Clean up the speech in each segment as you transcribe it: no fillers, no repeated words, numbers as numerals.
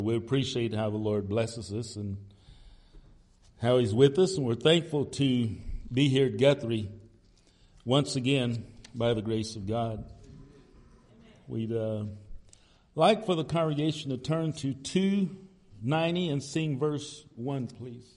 We appreciate how the Lord blesses us and how He's with us, and we're thankful to be here at Guthrie once again by the grace of God. We'd like for the congregation to turn to 290 and sing verse 1, please.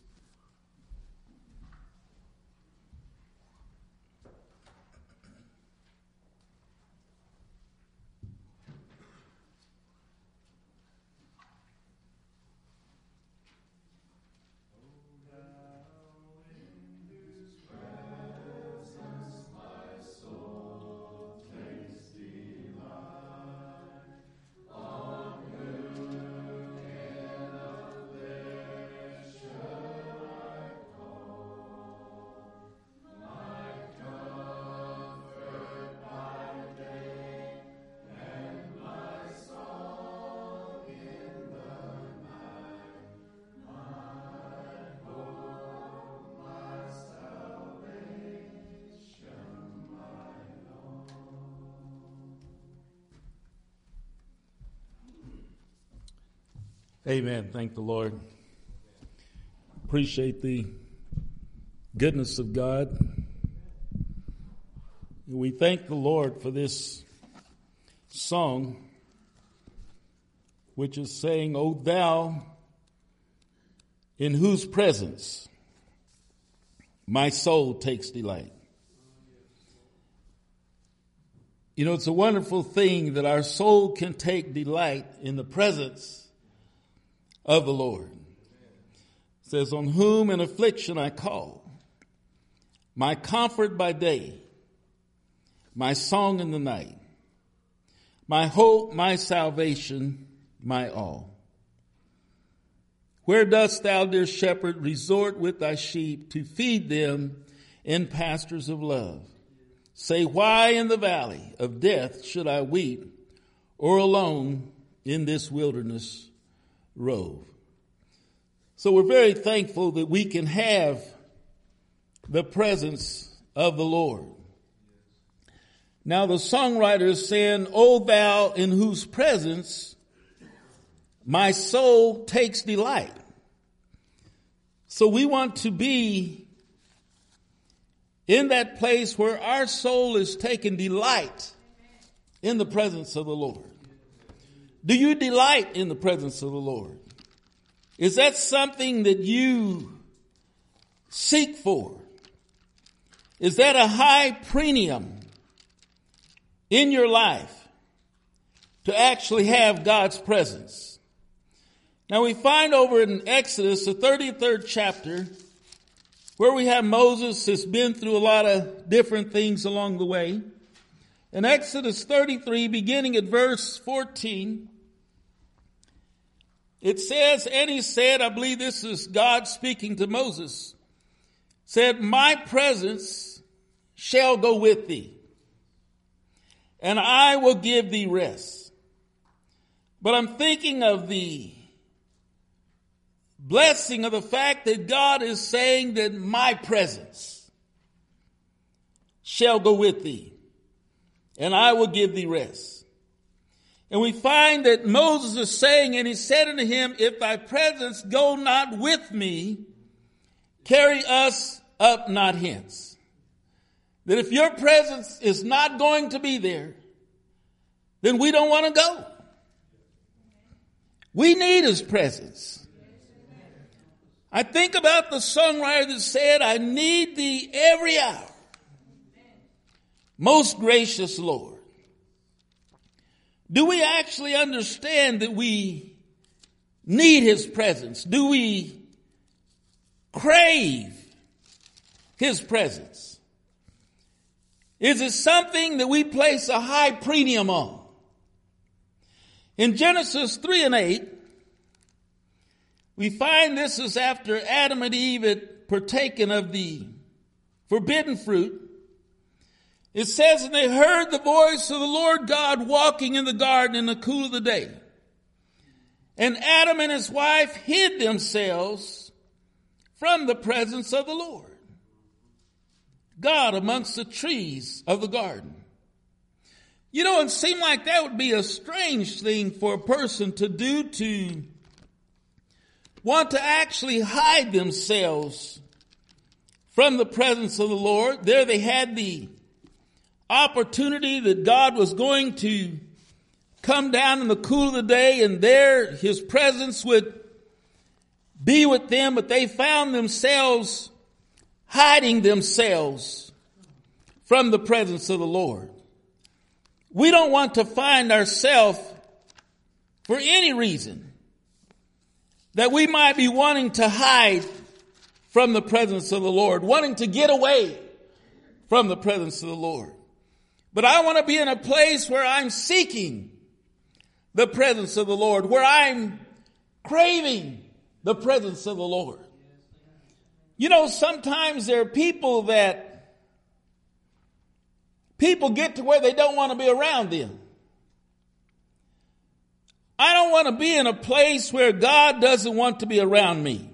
Amen. Thank the Lord. Appreciate the goodness of God. We thank the Lord for this song, which is saying, O thou in whose presence my soul takes delight. You know, it's a wonderful thing that our soul can take delight in the presence of the Lord. It says, on whom in affliction I call, my comfort by day, my song in the night, my hope, my salvation, my all. Where dost thou, dear shepherd, resort with thy sheep to feed them in pastures of love? Say, why in the valley of death should I weep, or alone in this wilderness rove? So we're very thankful that we can have the presence of the Lord. Now the songwriter is saying, O thou in whose presence my soul takes delight. So we want to be in that place where our soul is taking delight in the presence of the Lord. Do you delight in the presence of the Lord? Is that something that you seek for? Is that a high premium in your life to actually have God's presence? Now we find over in Exodus, the 33rd chapter, where we have Moses has been through a lot of different things along the way. In Exodus 33, beginning at verse 14, it says, and he said, I believe this is God speaking to Moses, said, my presence shall go with thee, and I will give thee rest. But I'm thinking of the blessing of the fact that God is saying that my presence shall go with thee, and I will give thee rest. And we find that Moses is saying, and he said unto him, if thy presence go not with me, carry us up not hence. That if your presence is not going to be there, then we don't want to go. We need his presence. I think about the songwriter that said, I need thee every hour. Most gracious Lord. Do we actually understand that we need his presence? Do we crave his presence? Is it something that we place a high premium on? In Genesis 3 and 8, we find this is after Adam and Eve had partaken of the forbidden fruit. It says, and they heard the voice of the Lord God walking in the garden in the cool of the day. And Adam and his wife hid themselves from the presence of the Lord God amongst the trees of the garden. You know, it seemed like that would be a strange thing for a person to do to want to actually hide themselves from the presence of the Lord. There they had the opportunity that God was going to come down in the cool of the day, and there his presence would be with them, but they found themselves hiding themselves from the presence of the Lord. We don't want to find ourselves, for any reason, that we might be wanting to hide from the presence of the Lord, wanting to get away from the presence of the Lord. But I want to be in a place where I'm seeking the presence of the Lord, where I'm craving the presence of the Lord. You know, sometimes there are people get to where they don't want to be around them. I don't want to be in a place where God doesn't want to be around me.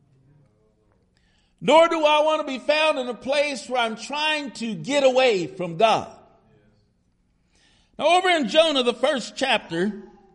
Nor do I want to be found in a place where I'm trying to get away from God. Now, over in Jonah, the first chapter,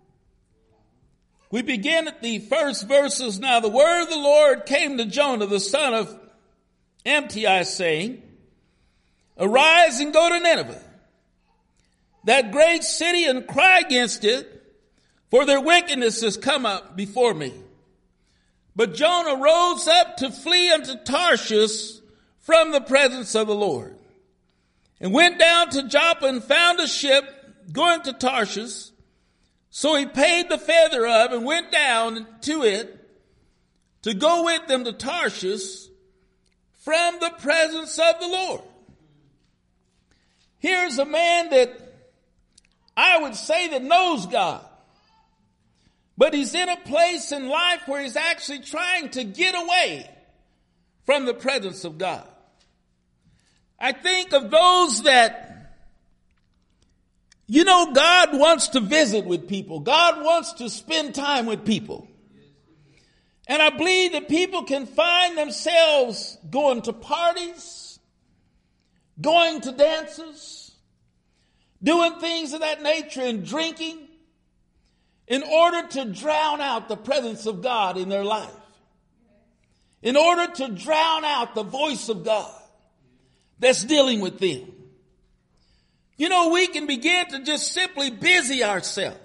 we begin at the first verses. Now, the word of the Lord came to Jonah, the son of Amittai, saying, "Arise and go to Nineveh, that great city, and cry against it, for their wickedness has come up before me." But Jonah rose up to flee unto Tarshish from the presence of the Lord, and went down to Joppa and found a ship going to Tarshish. So he paid the fare thereof and went down to it to go with them to Tarshish from the presence of the Lord. Here's a man that I would say that knows God. But he's in a place in life where he's actually trying to get away from the presence of God. I think of those that, you know, God wants to visit with people. God wants to spend time with people. And I believe that people can find themselves going to parties, going to dances, doing things of that nature, and drinking, in order to drown out the presence of God in their life. In order to drown out the voice of God that's dealing with them. You know, we can begin to just simply busy ourselves.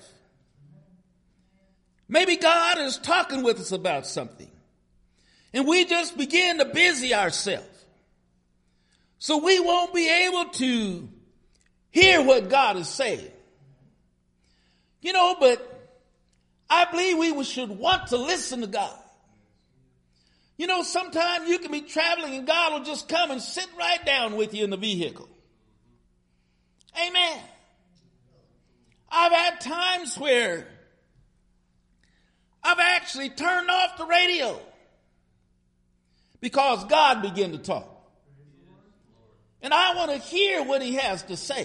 Maybe God is talking with us about something, and we just begin to busy ourselves. So we won't be able to hear what God is saying. You know, but I believe we should want to listen to God. You know, sometimes you can be traveling and God will just come and sit right down with you in the vehicle. Amen. I've had times where I've actually turned off the radio because God began to talk. And I want to hear what he has to say.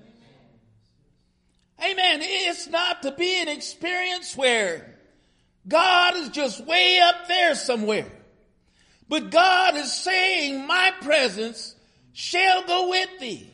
Amen. It's not to be an experience where God is just way up there somewhere. But God is saying, my presence shall go with thee.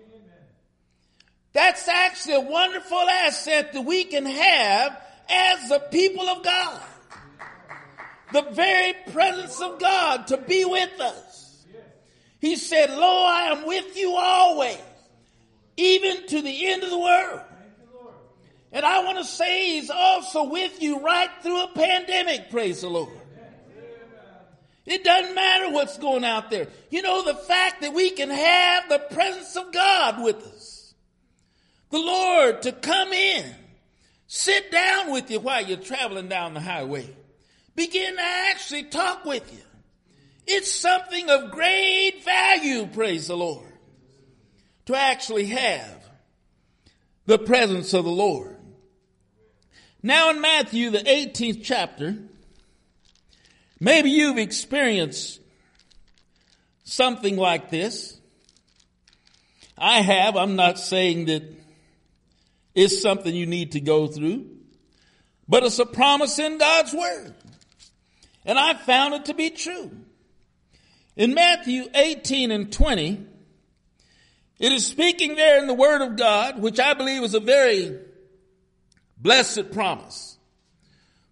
That's actually a wonderful asset that we can have as the people of God. The very presence of God to be with us. He said, lo, I am with you always, even to the end of the world. And I want to say he's also with you right through a pandemic, praise the Lord. It doesn't matter what's going out there. You know, the fact that we can have the presence of God with us. The Lord to come in, sit down with you while you're traveling down the highway. Begin to actually talk with you. It's something of great value, praise the Lord, to actually have the presence of the Lord. Now in Matthew, the 18th chapter, maybe you've experienced something like this. I have. I'm not saying that it's something you need to go through, but it's a promise in God's word. And I found it to be true. In Matthew 18 and 20, it is speaking there in the word of God, which I believe is a very blessed promise.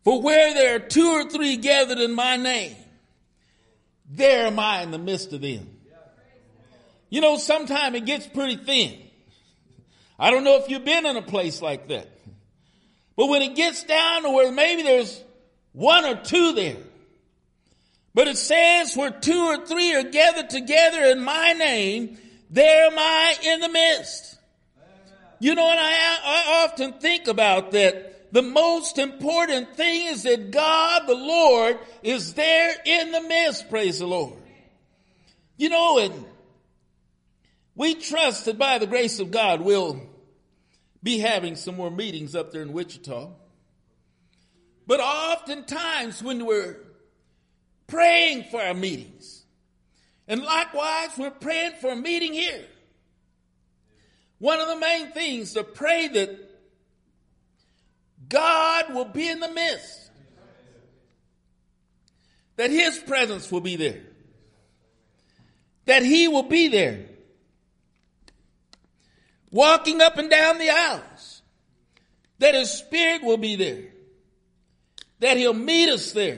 For where there are 2 or 3 gathered in my name, there am I in the midst of them. You know, sometimes it gets pretty thin. I don't know if you've been in a place like that. But when it gets down to where maybe there's 1 or 2 there, but it says where 2 or 3 are gathered together in my name, there am I in the midst. You know, and I often think about that. The most important thing is that God, the Lord, is there in the midst. Praise the Lord. You know, and we trust that by the grace of God, we'll be having some more meetings up there in Wichita. But oftentimes when we're praying for our meetings, and likewise we're praying for a meeting here, one of the main things to pray that God will be in the midst, that his presence will be there, that he will be there, walking up and down the aisles, that his spirit will be there, that he'll meet us there,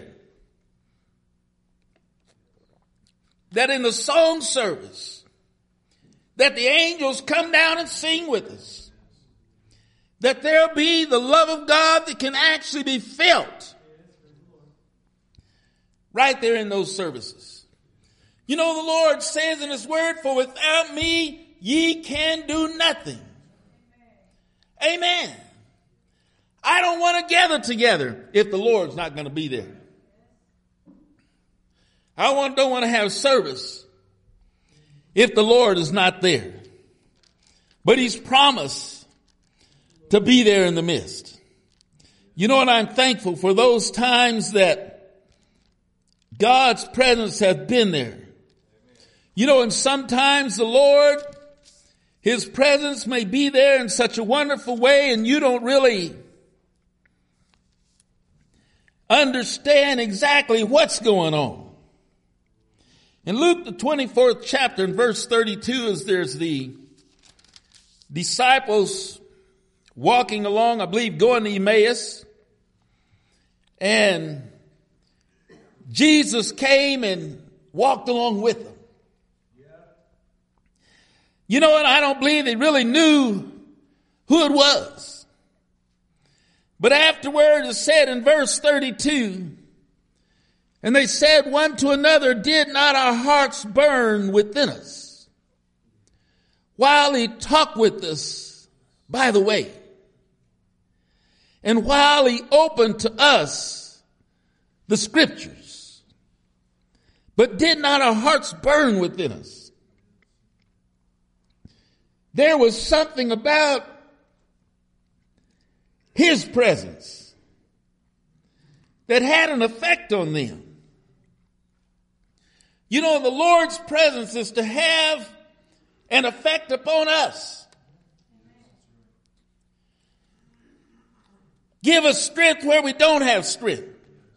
that in the song service, that the angels come down and sing with us, that there'll be the love of God that can actually be felt right there in those services. You know, the Lord says in his word, for without me, ye can do nothing. Amen. I don't want to gather together if the Lord's not going to be there. I don't want to have service if the Lord is not there. But he's promised to be there in the midst. You know what? I'm thankful for those times that God's presence has been there. You know, and sometimes the Lord, his presence may be there in such a wonderful way and you don't really understand exactly what's going on. In Luke, the 24th chapter, in verse 32, as there's the disciples walking along, I believe going to Emmaus, and Jesus came and walked along with them. You know what? I don't believe they really knew who it was. But afterward, it said in verse 32, and they said one to another, did not our hearts burn within us while he talked with us by the way? And while he opened to us the scriptures, but did not our hearts burn within us? There was something about his presence that had an effect on them. You know, the Lord's presence is to have an effect upon us. Give us strength where we don't have strength.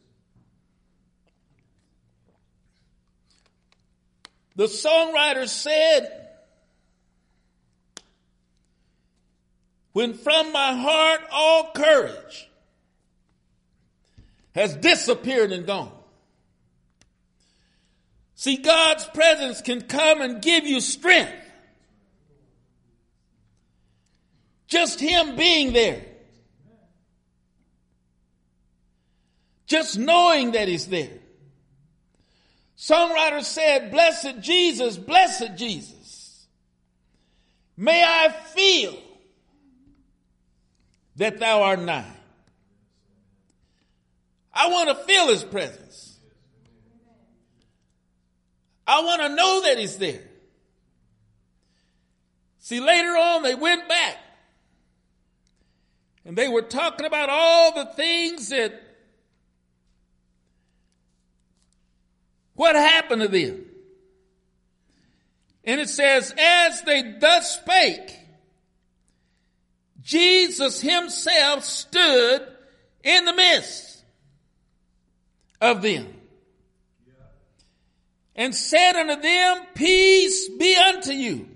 The songwriter said, when from my heart all courage has disappeared and gone. See, God's presence can come and give you strength. Just him being there. Just knowing that he's there. Songwriter said, blessed Jesus, may I feel that thou art nigh. I want to feel his presence. I want to know that he's there. See, later on they went back and they were talking about all the things that what happened to them. And it says, as they thus spake, Jesus himself stood in the midst of them and said unto them, peace be unto you.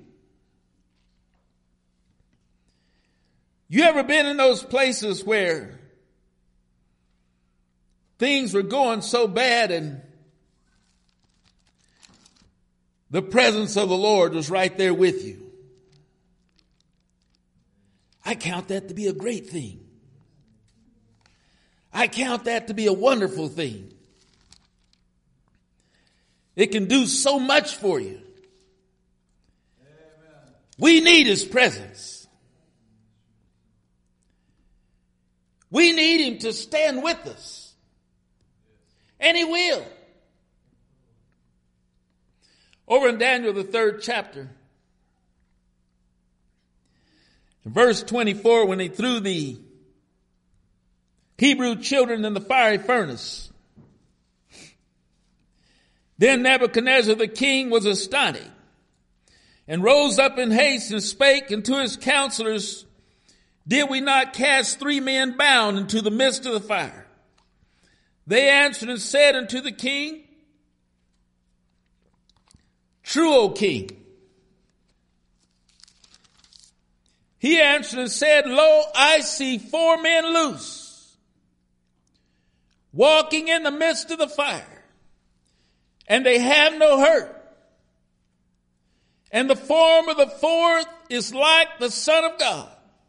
You ever been in those places where things were going so bad and the presence of the Lord was right there with you. I count that to be a great thing. I count that to be a wonderful thing. It can do so much for you. Amen. We need his presence. We need him to stand with us. And he will. Over in Daniel, the 3rd chapter, in verse 24, when he threw the Hebrew children in the fiery furnace, then Nebuchadnezzar the king was astonished and rose up in haste and spake unto his counselors, did we not cast 3 men bound into the midst of the fire? They answered and said unto the king, true, O king. He answered and said, lo, I see 4 men loose, walking in the midst of the fire, and they have no hurt. And the form of the 4th is like the Son of God.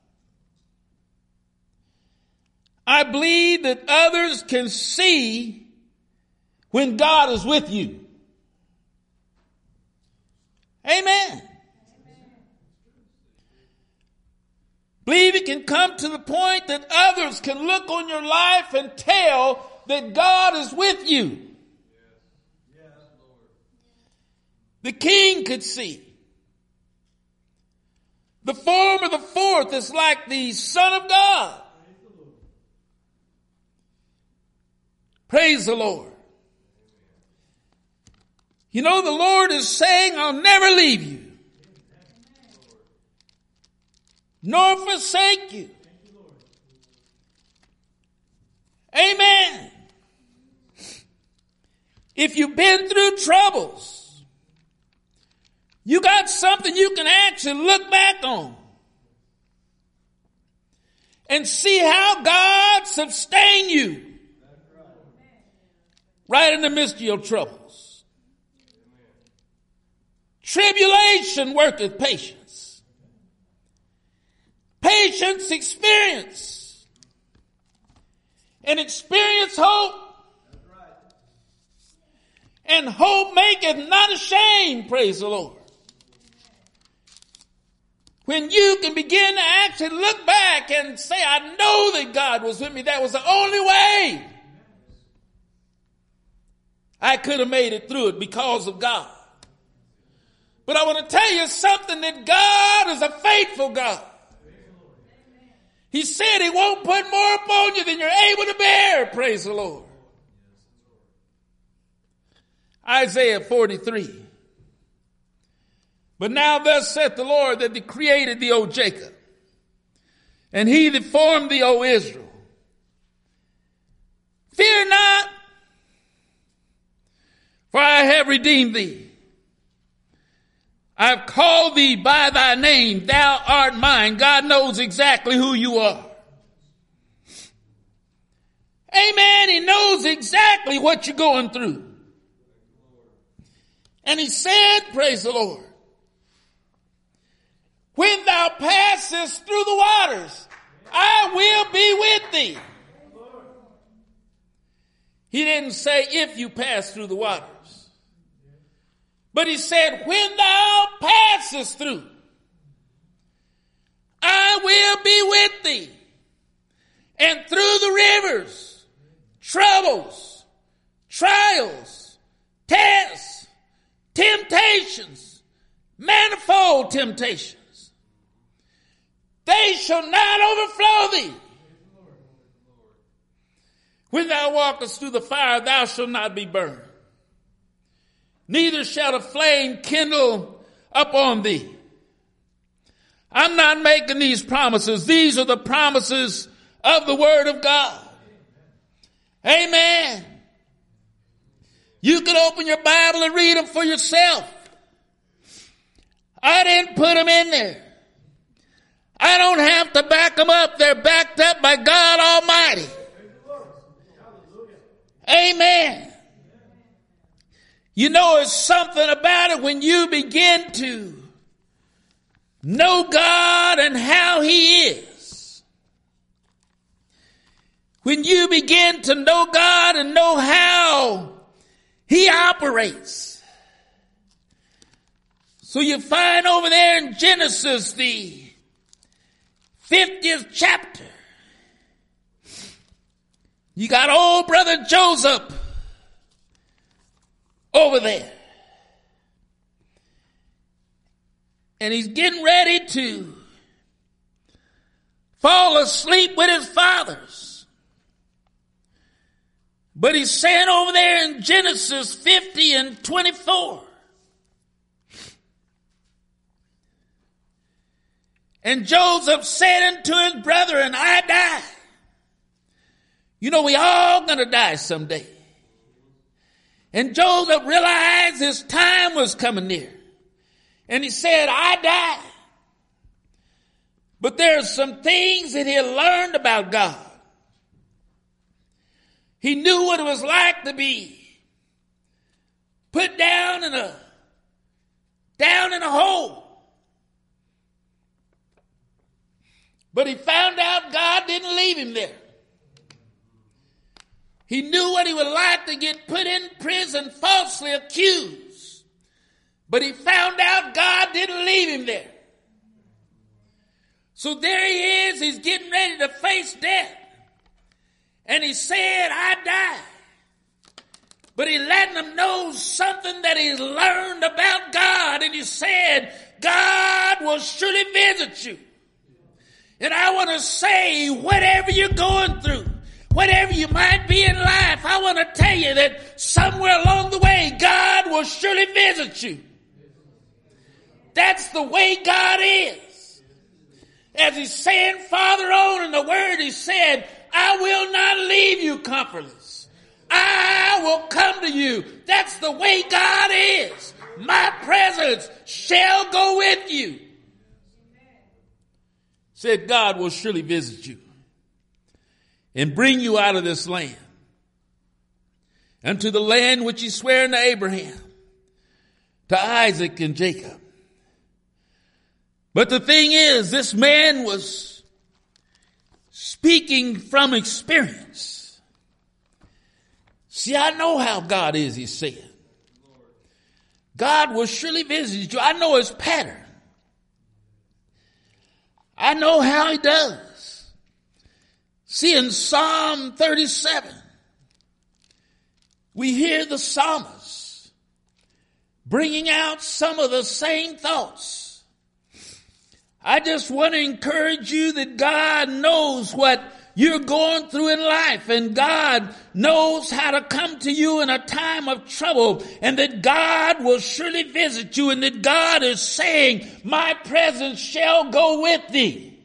I believe that others can see when God is with you. Amen. Believe it can come to the point that others can look on your life and tell that God is with you. The king could see. The form of the 4th is like the Son of God. Praise the Lord. You know, the Lord is saying, I'll never leave you, nor forsake you. Amen. If you've been through troubles, you got something you can actually look back on and see how God sustained you right in the midst of your troubles. Tribulation worketh patience. Patience experience. And experience hope. And hope maketh not ashamed, praise the Lord. When you can begin to actually look back and say, I know that God was with me. That was the only way I could have made it through it, because of God. But I want to tell you something, that God is a faithful God. He said he won't put more upon you than you're able to bear, praise the Lord. Isaiah 43. But now thus saith the Lord that created thee, O Jacob, and he that formed thee, O Israel. Fear not, for I have redeemed thee. I've called thee by thy name. Thou art mine. God knows exactly who you are. Amen. He knows exactly what you're going through. And he said, praise the Lord, when thou passest through the waters, I will be with thee. He didn't say if you pass through the waters. But he said, when thou passest through, I will be with thee. And through the rivers, troubles, trials, tests, temptations, manifold temptations, they shall not overflow thee. When thou walkest through the fire, thou shalt not be burned. Neither shall a flame kindle upon thee. I'm not making these promises. These are the promises of the Word of God. Amen. You can open your Bible and read them for yourself. I didn't put them in there. I don't have to back them up. They're backed up by God Almighty. Amen. You know, it's something about it when you begin to know God and how He is. When you begin to know God and know how He operates. So you find over there in Genesis, the 50th chapter, you got old brother Joseph over there. And he's getting ready to fall asleep with his fathers. But he's saying over there in Genesis 50 and 24. And Joseph said unto his brethren, I die. You know, we all gonna die someday. And Joseph realized his time was coming near. And he said, I die. But there's some things that he had learned about God. He knew what it was like to be put down in a hole. But he found out God didn't leave him there. He knew what he would like to get put in prison, falsely accused. But he found out God didn't leave him there. So there he is, he's getting ready to face death. And he said, I die. But he letting them know something that he's learned about God. And he said, God will surely visit you. And I want to say, whatever you're going through, whatever you might be in life, I want to tell you that somewhere along the way, God will surely visit you. That's the way God is. As he's saying farther on in the word, he said, I will not leave you comfortless. I will come to you. That's the way God is. My presence shall go with you. Said God will surely visit you and bring you out of this land unto the land which he sware unto Abraham, to Isaac and Jacob. But the thing is, this man was speaking from experience. See, I know how God is, he said. God will surely visit you. I know his pattern. I know how he does. See, in Psalm 37, we hear the psalmist bringing out some of the same thoughts. I just want to encourage you that God knows what you're going through in life, and God knows how to come to you in a time of trouble, and that God will surely visit you, and that God is saying, my presence shall go with thee.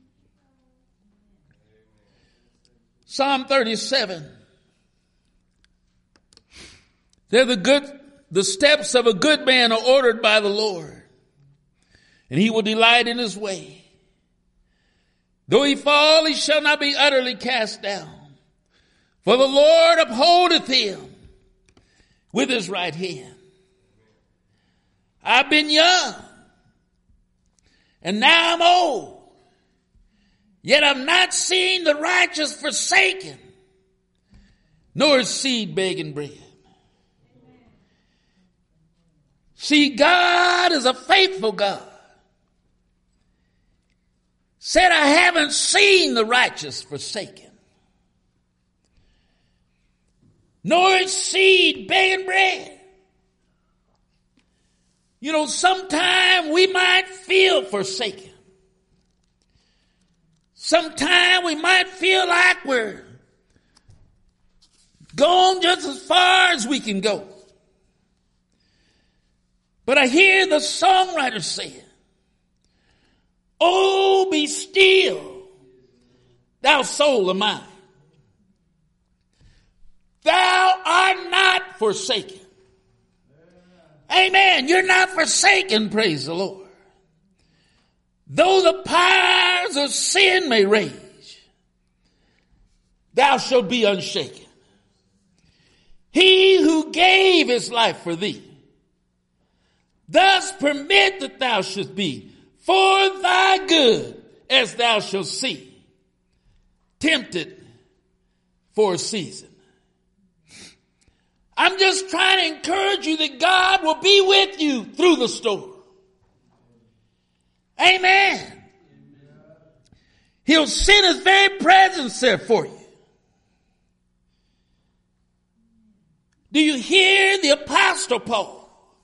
Psalm 37. The steps of a good man are ordered by the Lord, and he will delight in his way. Though he fall, he shall not be utterly cast down. For the Lord upholdeth him with his right hand. I've been young, and now I'm old. Yet I've not seen the righteous forsaken, nor his seed begging bread. See, God is a faithful God. Said, I haven't seen the righteous forsaken, nor his seed begging bread. You know, sometime we might feel forsaken. Sometime we might feel like we're gone just as far as we can go. But I hear the songwriter saying, oh, be still, thou soul of mine. Thou art not forsaken. Amen. You're not forsaken, praise the Lord. Though the powers of sin may rage, thou shalt be unshaken. who gave his life for thee. Thus permit that thou shouldst be for thy good, as thou shalt see, tempted for a season. I'm just trying to encourage you that God will be with you through the storm. Amen. He'll send his very presence there for you. Do you hear the Apostle Paul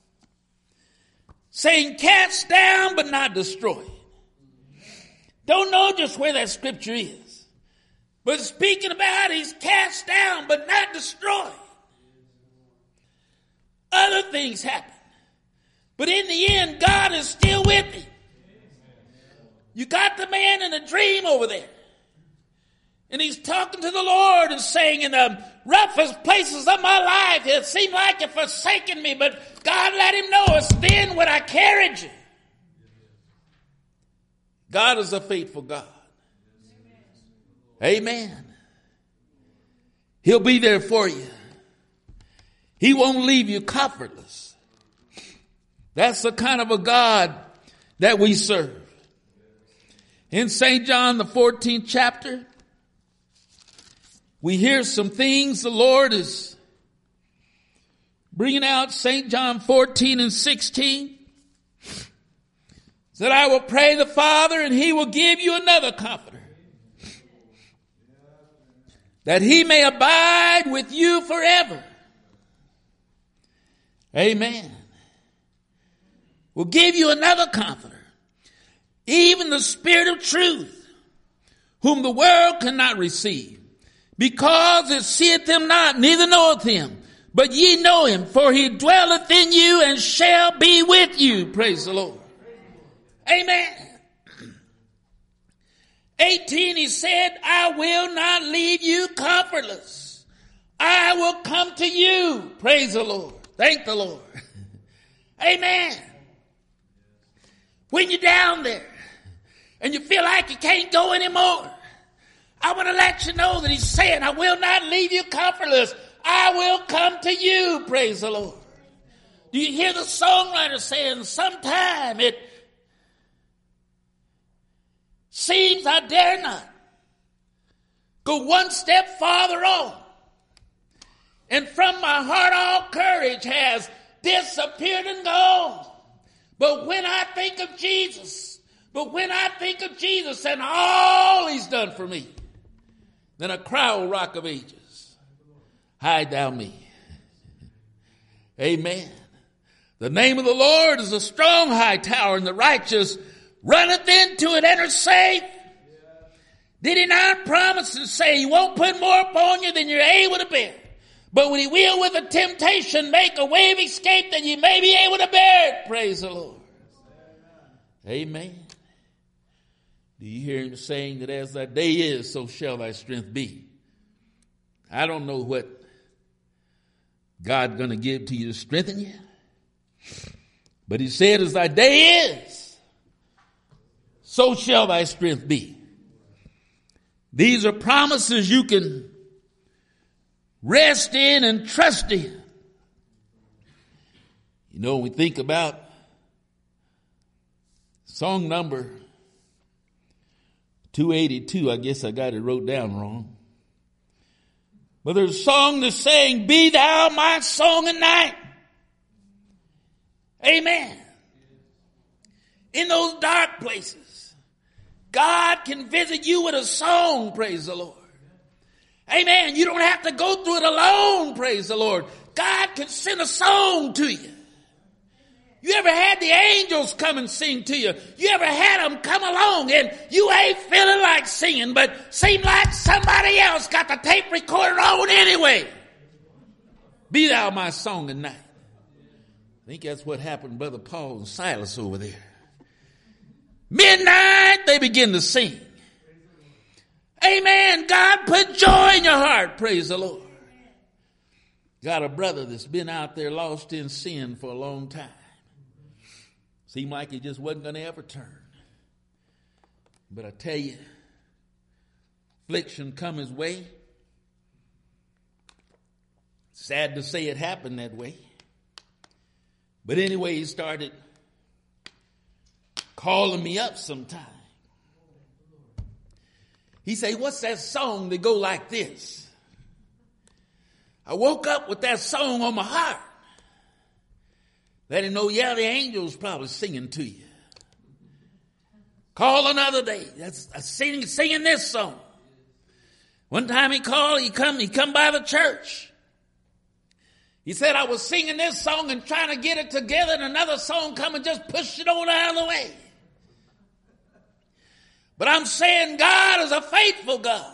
saying, cast down but not destroyed? Don't know just where that scripture is, but speaking about he's cast down but not destroyed. Other things happen, but in the end, God is still with him. You got the man in a dream over there, and he's talking to the Lord and saying, in the roughest places of my life, it seemed like you've forsaken me, but God let him know it's then when I carried you. God is a faithful God. Amen. He'll be there for you. He won't leave you comfortless. That's the kind of a God that we serve. In St. John, the 14th chapter, we hear some things the Lord is bringing out. St. John 14 and 16. That I will pray the Father and he will give you another comforter, that he may abide with you forever. Amen. We'll give you another comforter, even the Spirit of truth, whom the world cannot receive, because it seeth him not, neither knoweth him. But ye know him, for he dwelleth in you and shall be with you. Praise the Lord. Amen. 18, he said, I will not leave you comfortless. I will come to you. Praise the Lord. Thank the Lord. Amen. When you're down there and you feel like you can't go anymore, I want to let you know that he's saying, I will not leave you comfortless. I will come to you. Praise the Lord. Do you hear the songwriter saying, sometime it seems I dare not go one step farther on, and from my heart all courage has disappeared and gone. But when I think of Jesus and all he's done for me, then I cry, O Rock of Ages, hide thou me. Amen. The name of the Lord is a strong high tower, and the righteous runneth into it and are safe. Did he not promise and say he won't put more upon you than you're able to bear? But when he will with a temptation make a way of escape that you may be able to bear it. Praise the Lord. Amen. Do you hear him saying that as thy day is, so shall thy strength be? I don't know what God's going to give to you to strengthen you. But he said, as thy day is, so shall thy strength be. These are promises you can rest in and trust in. You know, when we think about song number 282, I guess I got it wrote down wrong. But there's a song that's saying, be thou my song at night. Amen. In those dark places, God can visit you with a song, praise the Lord. Amen. You don't have to go through it alone, praise the Lord. God can send a song to you. You ever had the angels come and sing to you? You ever had them come along and you ain't feeling like singing, but seem like somebody else got the tape recorder on anyway? Be thou my song at night. I think that's what happened to Brother Paul and Silas over there. Midnight, they begin to sing. Amen. God put joy in your heart. Praise the Lord. Got a brother that's been out there lost in sin for a long time. Seemed like he just wasn't going to ever turn. But I tell you, affliction come his way. Sad to say it happened that way. But anyway, he started calling me up sometime. He said, what's that song that go like this? I woke up with that song on my heart. Let him know, yeah, the angel's probably singing to you. Call another day. That's singing this song. One time he called, he come by the church. He said, I was singing this song and trying to get it together, and another song come and just pushed it on out of the way. But I'm saying God is a faithful God.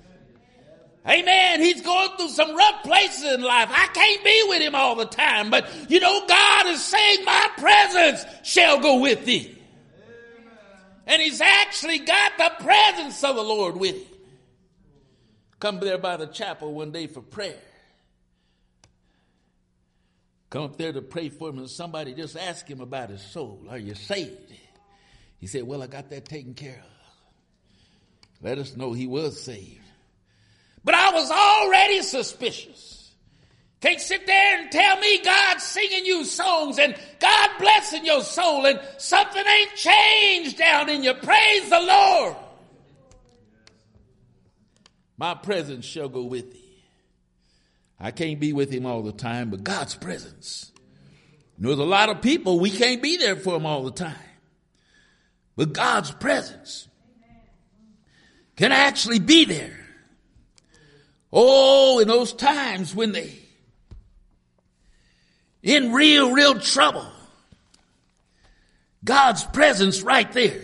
Amen. He's going through some rough places in life. I can't be with him all the time. But, you know, God is saying my presence shall go with thee. And he's actually got the presence of the Lord with him. Come there by the chapel one day for prayer. Come up there to pray for him, and somebody just asked him about his soul. Are you saved? He said, well, I got that taken care of. Let us know he was saved. But I was already suspicious. Can't sit there and tell me God's singing you songs and God blessing your soul and something ain't changed down in you. Praise the Lord. My presence shall go with thee. I can't be with him all the time, but God's presence. There's a lot of people, we can't be there for them all the time. But God's presence can actually be there. Oh, in those times when they in real trouble, God's presence right there.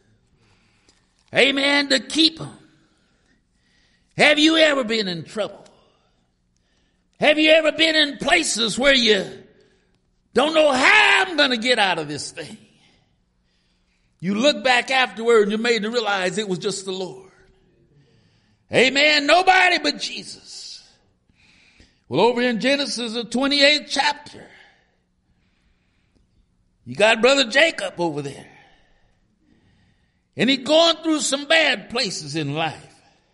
Amen, to keep them. Have you ever been in trouble? Have you ever been in places where you don't know how I'm going to get out of this thing? You look back afterward and you're made to realize it was just the Lord. Amen. Nobody but Jesus. Well, over in Genesis, the 28th chapter, you got Brother Jacob over there. And he's going through some bad places in life.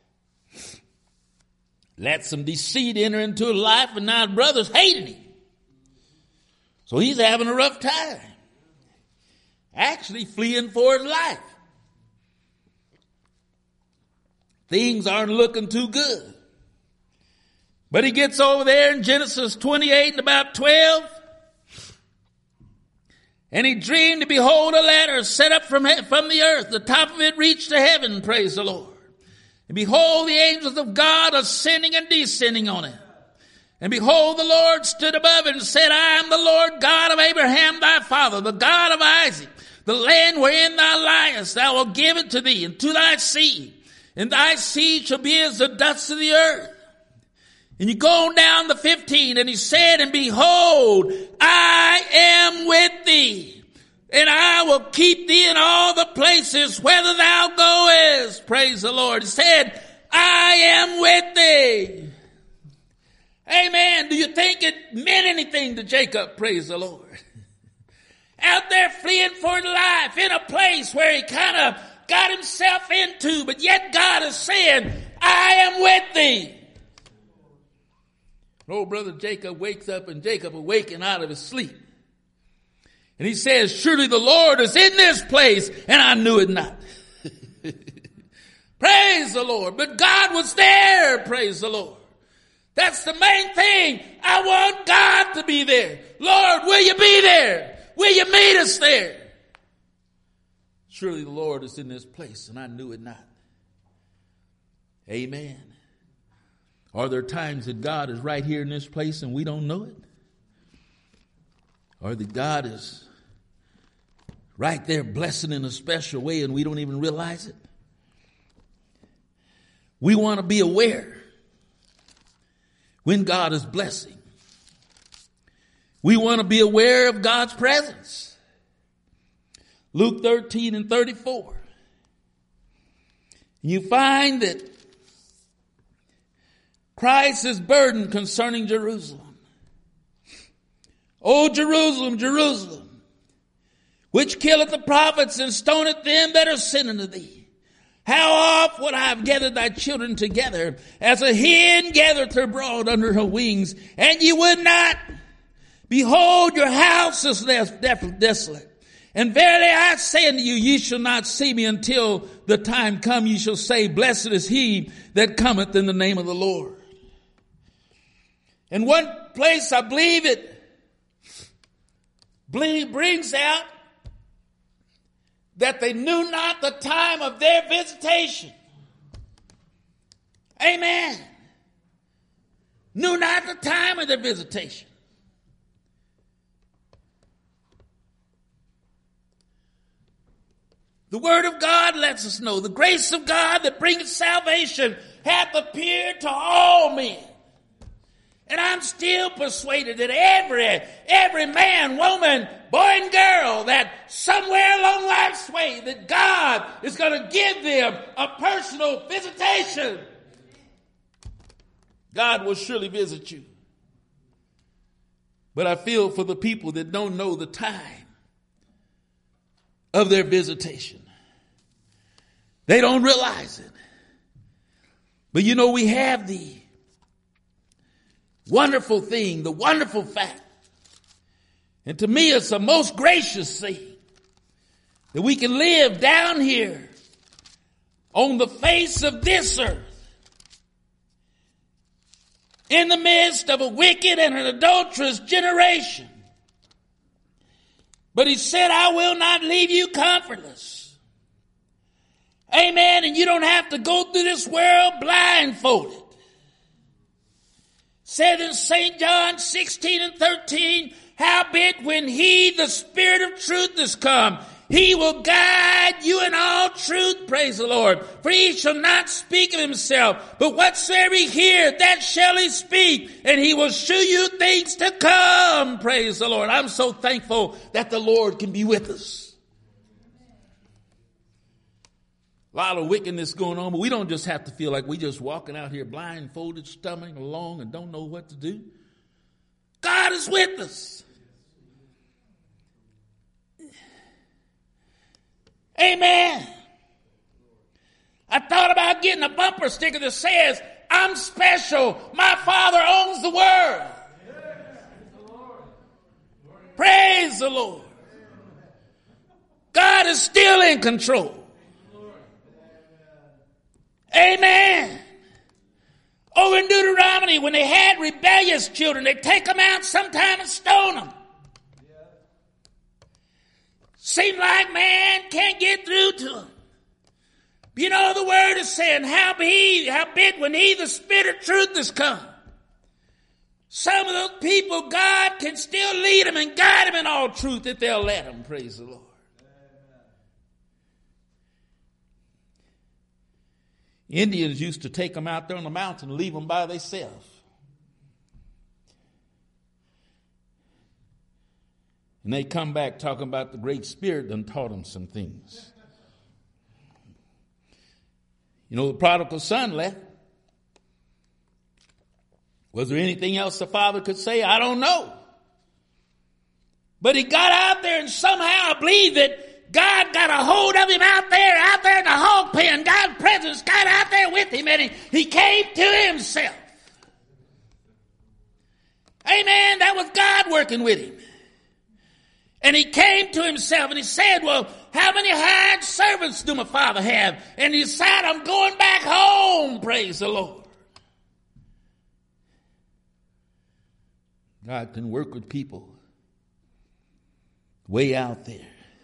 Let some deceit enter into his life, and now his brothers hated him. So he's having a rough time. Actually fleeing for his life. Things aren't looking too good. But he gets over there in Genesis 28 and about 12. And he dreamed to behold a ladder set up from the earth. The top of it reached to heaven, praise the Lord. And behold, the angels of God ascending and descending on it. And behold, the Lord stood above it and said, I am the Lord God of Abraham thy father, the God of Isaac. The land wherein thou liest, I will give it to thee and to thy seed. And thy seed shall be as the dust of the earth. And you go on down to 15, and he said, and behold, I am with thee, and I will keep thee in all the places whither thou goest. Praise the Lord. He said, I am with thee. Amen. Do you think it meant anything to Jacob? Praise the Lord. Out there fleeing for his life in a place where he kind of got himself into, but yet God is saying, I am with thee. Old brother Jacob wakes up, and Jacob awakened out of his sleep. And he says, surely the Lord is in this place, and I knew it not. Praise the Lord. But God was there, praise the Lord. That's the main thing. I want God to be there. Lord, will you be there? Will you meet us there? Surely the Lord is in this place, and I knew it not. Amen. Are there times that God is right here in this place and we don't know it? Or that God is right there blessing in a special way and we don't even realize it? We want to be aware when God is blessing. We want to be aware of God's presence. Luke 13 and 34. You find that Christ is burdened concerning Jerusalem. O Jerusalem, Jerusalem, which killeth the prophets and stoneth them that are sent unto thee. How oft would I have gathered thy children together, as a hen gathereth her brood under her wings, and ye would not? Behold, your house is desolate. And verily I say unto you, ye shall not see me until the time come. Ye shall say, blessed is he that cometh in the name of the Lord. In one place, I believe it brings out that they knew not the time of their visitation. Amen. Knew not the time of their visitation. The word of God lets us know the grace of God that bringeth salvation hath appeared to all men. And I'm still persuaded that every man, woman, boy and girl, that somewhere along life's way that God is going to give them a personal visitation. God will surely visit you. But I feel for the people that don't know the time of their visitation. They don't realize it. But you know, we have the wonderful thing, the wonderful fact. And to me, it's a most gracious thing that we can live down here on the face of this earth in the midst of a wicked and an adulterous generation. But he said, I will not leave you comfortless. Amen. And you don't have to go through this world blindfolded. Said in St. John 16:13, howbeit when he, the Spirit of truth, is come, he will guide you in all truth, praise the Lord. For he shall not speak of himself, but whatsoever he heareth, that shall he speak, and he will shew you things to come, praise the Lord. I'm so thankful that the Lord can be with us. A lot of wickedness going on, but we don't just have to feel like we just walking out here blindfolded, stumbling along and don't know what to do. God is with us. Amen. I thought about getting a bumper sticker that says, I'm special. My Father owns the world. Praise the Lord. God is still in control. Amen. Over in Deuteronomy, when they had rebellious children, they take them out sometime and stone them. Seemed like man can't get through to them. You know, the word is saying, howbeit when he, the Spirit of truth, is come. Some of those people, God can still lead them and guide them in all truth if they'll let them. Praise the Lord. Indians used to take them out there on the mountain and leave them by themselves. And they come back talking about the Great Spirit done taught them some things. You know, the prodigal son left. Was there anything else the father could say? I don't know. But he got out there and somehow I believe that God got a hold of him out there in the hog pen. God's presence got out there with him and he came to himself. Amen. That was God working with him. And he came to himself and he said, well, how many hired servants do my father have? And he said, I'm going back home. Praise the Lord. God can work with people way out there.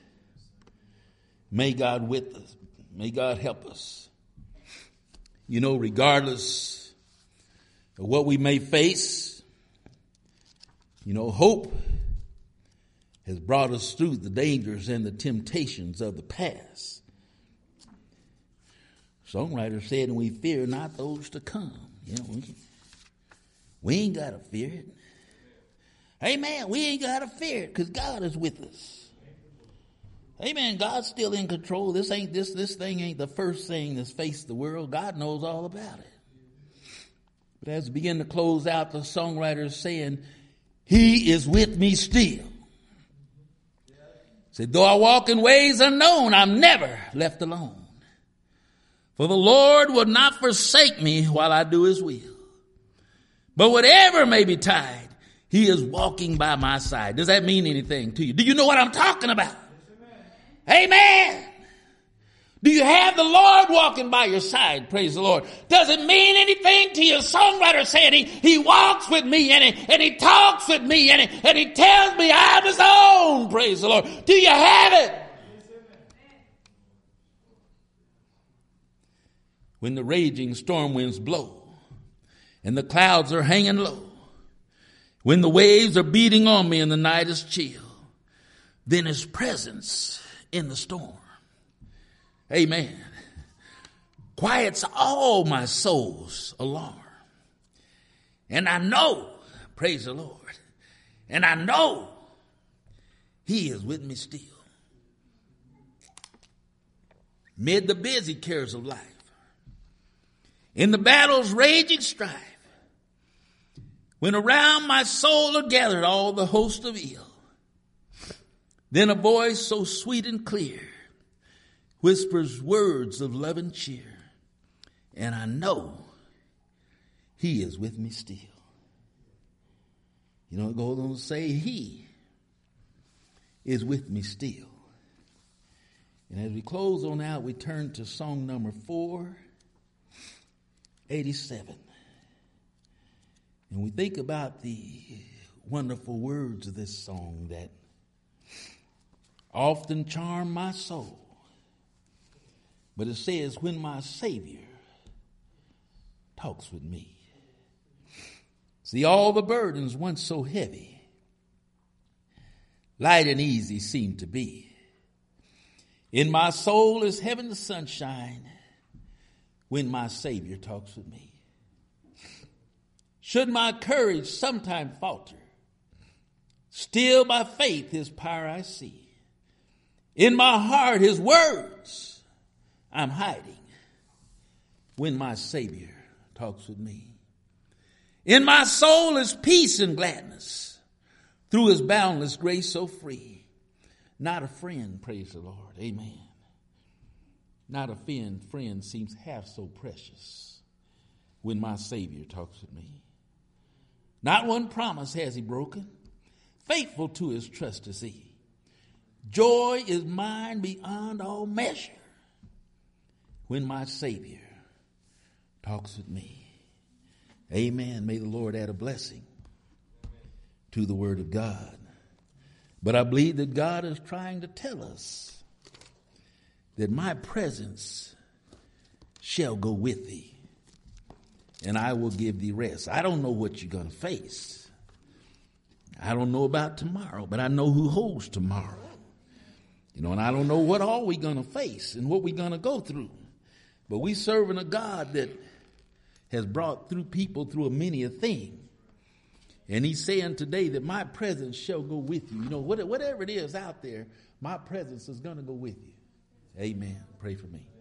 May God with us. May God help us. You know, regardless of what we may face, you know, hope has brought us through the dangers and the temptations of the past. Songwriter said, and we fear not those to come. You know, we ain't got to fear it. Amen. We ain't got to fear it because God is with us. Amen. God's still in control. This thing ain't the first thing that's faced the world. God knows all about it. But as we begin to close out, the songwriter is saying, he is with me still. Said, though I walk in ways unknown, I'm never left alone. For the Lord will not forsake me while I do his will. But whatever may betide, he is walking by my side. Does that mean anything to you? Do you know what I'm talking about? Amen. Do you have the Lord walking by your side? Praise the Lord. Does it mean anything to you? Songwriter said he walks with me and he talks with me and he tells me I'm his own. Praise the Lord. Do you have it? When the raging storm winds blow and the clouds are hanging low, when the waves are beating on me and the night is chill, then his presence in the storm, amen, quiets all my soul's alarm. And I know, praise the Lord, and I know he is with me still. Mid the busy cares of life, in the battle's raging strife, when around my soul are gathered all the host of ill, then a voice so sweet and clear whispers words of love and cheer, and I know he is with me still. You know, it goes on to say he is with me still. And as we close on out, we turn to song number 487. And we think about the wonderful words of this song that often charm my soul. But it says, when my Savior talks with me. See, all the burdens once so heavy, light and easy seem to be. In my soul is heaven's sunshine when my Savior talks with me. Should my courage sometime falter, still by faith his power I see. In my heart his words I'm hiding when my Savior talks with me. In my soul is peace and gladness through his boundless grace so free. Not a friend, praise the Lord, amen. Not a friend seems half so precious when my Savior talks with me. Not one promise has he broken. Faithful to his trust is he. Joy is mine beyond all measure when my Savior talks with me. Amen. May the Lord add a blessing to the word of God. But I believe that God is trying to tell us that my presence shall go with thee, and I will give thee rest. I don't know what you're going to face. I don't know about tomorrow, but I know who holds tomorrow. You know, and I don't know what all we're going to face and what we're going to go through. But we serving a God that has brought through people through many a thing. And he's saying today that my presence shall go with you. You know, whatever it is out there, my presence is going to go with you. Amen. Pray for me.